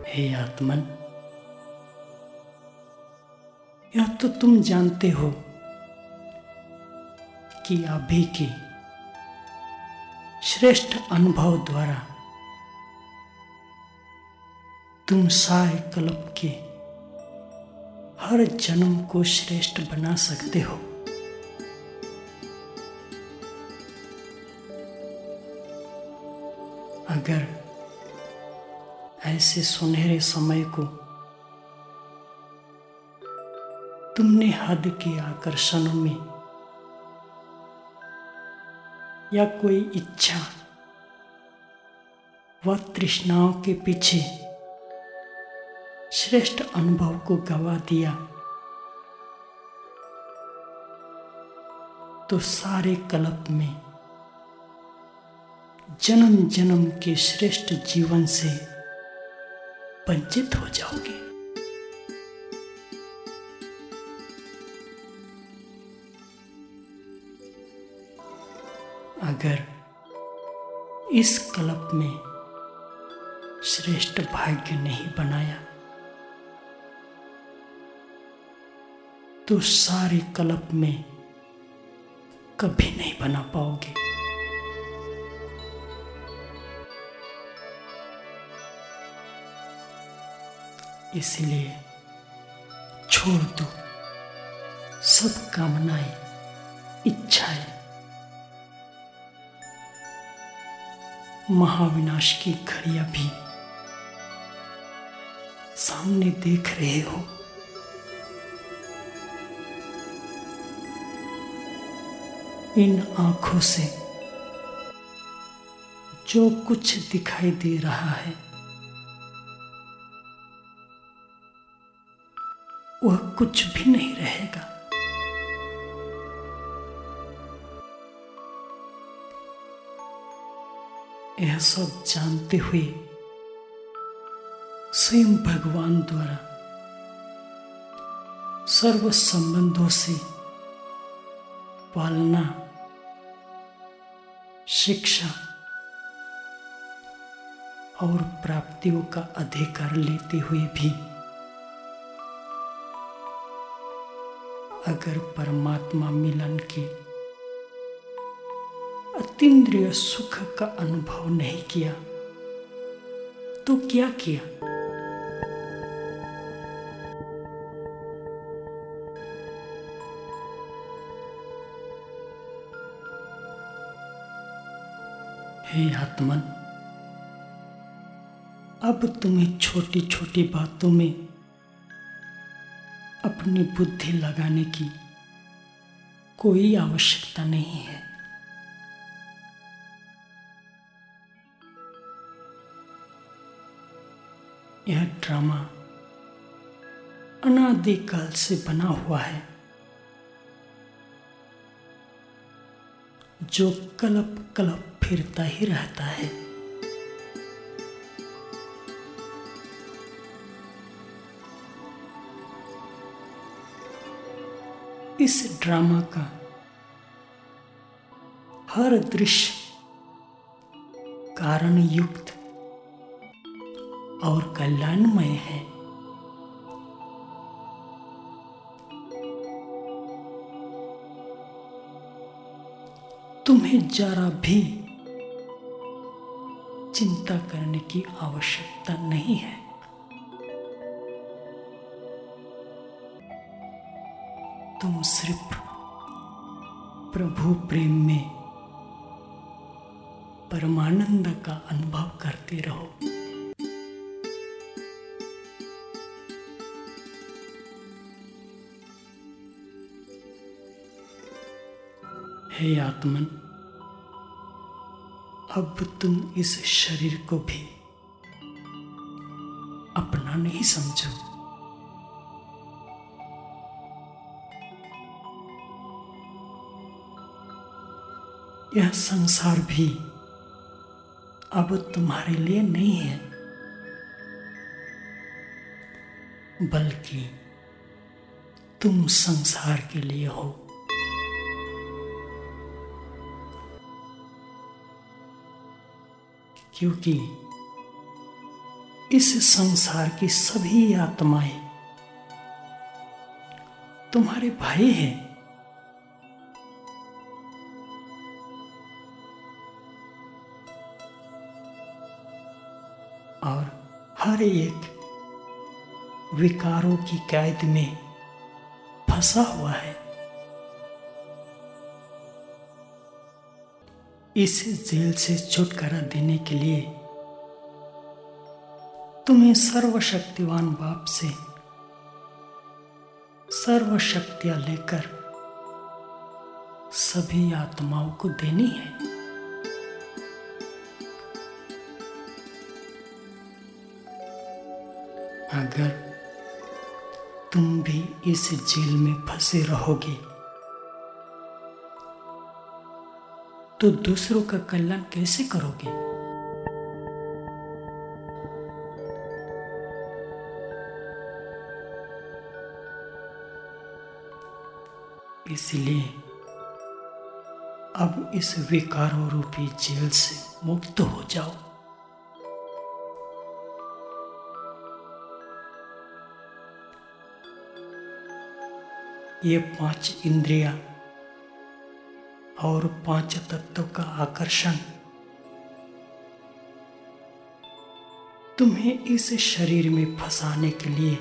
हे आत्मन, यह तो तुम जानते हो कि अभी के श्रेष्ठ अनुभव द्वारा तुम सारे कल्प के हर जन्म को श्रेष्ठ बना सकते हो। अगर ऐसे सुनहरे समय को तुमने हद के आकर्षणों में या कोई इच्छा व तृष्णाओं के पीछे श्रेष्ठ अनुभव को गवा दिया तो सारे कल्प में जन्म जन्म के श्रेष्ठ जीवन से वंचित हो जाओगे। अगर इस कल्प में श्रेष्ठ भाग्य नहीं बनाया तो सारे कल्प में कभी नहीं बना पाओगे। इसलिए छोड़ दो सब कामनाएं, इच्छाएं। महाविनाश की घड़ियां भी सामने देख रहे हो। इन आंखों से जो कुछ दिखाई दे रहा है वह कुछ भी नहीं रहेगा। यह सब जानते हुए स्वयं भगवान द्वारा सर्व संबंधों से पालना, शिक्षा और प्राप्तियों का अधिकार लेते हुए भी अगर परमात्मा मिलन के अतीन्द्रिय सुख का अनुभव नहीं किया तो क्या किया? हे आत्मन, अब तुम्हें छोटी छोटी बातों में अपनी बुद्धि लगाने की कोई आवश्यकता नहीं है। यह ड्रामा अनादिकाल से बना हुआ है जो कल्प कल्प फिरता ही रहता है। इस ड्रामा का हर दृश्य कारण युक्त और कल्याणमय है। तुम्हें जरा भी चिंता करने की आवश्यकता नहीं है। तुम सिर्फ प्रभु प्रेम में परमानंद का अनुभव करते रहो। हे आत्मन, अब तुम इस शरीर को भी अपना नहीं समझो। यह संसार भी अब तुम्हारे लिए नहीं है, बल्कि तुम संसार के लिए हो। क्योंकि इस संसार की सभी आत्माएं तुम्हारे भाई हैं। और हर एक विकारों की कैद में फंसा हुआ है। इस जेल से छुटकारा देने के लिए तुम्हें सर्वशक्तिवान बाप से सर्वशक्तियां लेकर सभी आत्माओं को देनी है। अगर तुम भी इस जेल में फंसे रहोगे तो दूसरों का कल्याण कैसे करोगे? इसलिए अब इस विकारों रूपी जेल से मुक्त हो जाओ। ये 5 इंद्रियां और 5 तत्वों का आकर्षण तुम्हें इस शरीर में फंसाने के लिए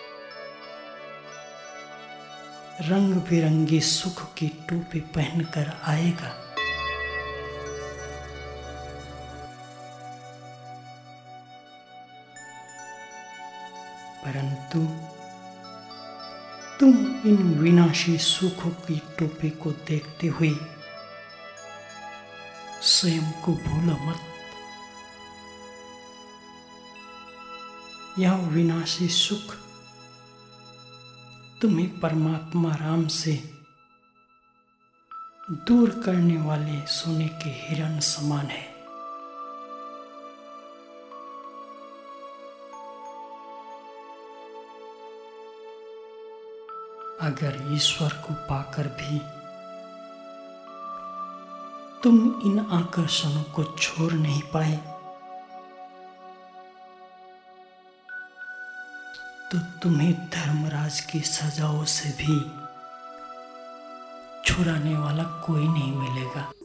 रंग बिरंगी सुख की टोपी पहनकर आएगा। परंतु तुम इन विनाशी सुखों की टोपी को देखते हुए स्वयं को भूलो मत। यह विनाशी सुख तुम्हें परमात्मा राम से दूर करने वाले सोने के हिरण समान है। अगर ईश्वर को पाकर भी तुम इन आकर्षणों को छोड़ नहीं पाए तो तुम्हें धर्मराज की सजाओं से भी छुड़ाने वाला कोई नहीं मिलेगा।